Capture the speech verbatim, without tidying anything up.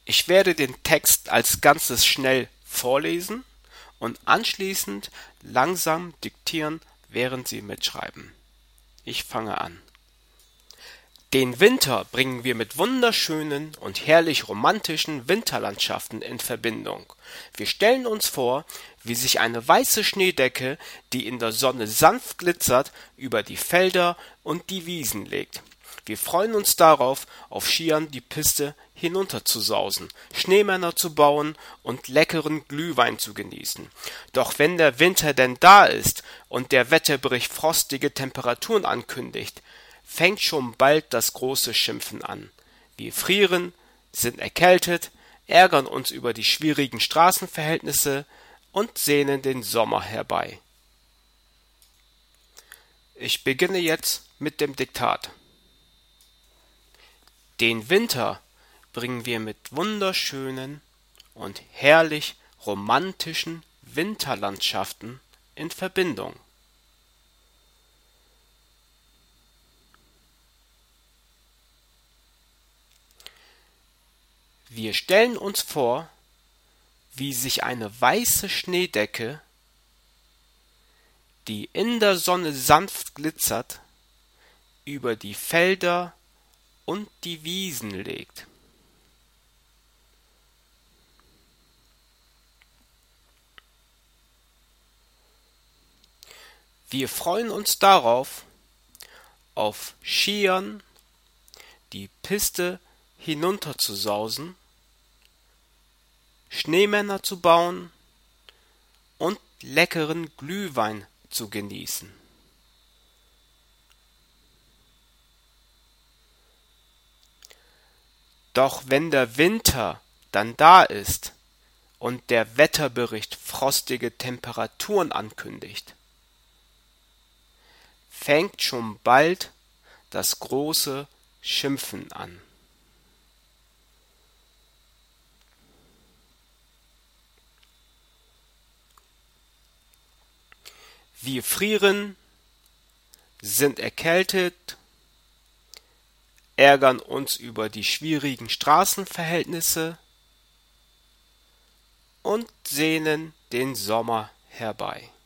Ich werde den Text als Ganzes schnell vorlesen und anschließend langsam diktieren, während Sie mitschreiben. Ich fange an. Den Winter bringen wir mit wunderschönen und herrlich romantischen Winterlandschaften in Verbindung. Wir stellen uns vor, wie sich eine weiße Schneedecke, die in der Sonne sanft glitzert, über die Felder und die Wiesen legt. Wir freuen uns darauf, auf Skiern die Piste hinunterzusausen, Schneemänner zu bauen und leckeren Glühwein zu genießen. Doch wenn der Winter denn da ist und der Wetterbericht frostige Temperaturen ankündigt, fängt schon bald das große Schimpfen an. Wir frieren, sind erkältet, ärgern uns über die schwierigen Straßenverhältnisse und sehnen den Sommer herbei. Ich beginne jetzt mit dem Diktat. Den Winter bringen wir mit wunderschönen und herrlich romantischen Winterlandschaften in Verbindung. Wir stellen uns vor, wie sich eine weiße Schneedecke, die in der Sonne sanft glitzert, über die Felder und die Wiesen legt. Wir freuen uns darauf, auf Skiern die Piste hinunterzusausen, Schneemänner zu bauen und leckeren Glühwein zu genießen. Doch wenn der Winter dann da ist und der Wetterbericht frostige Temperaturen ankündigt, fängt schon bald das große Schimpfen an. Wir frieren, sind erkältet, ärgern uns über die schwierigen Straßenverhältnisse und sehnen den Sommer herbei.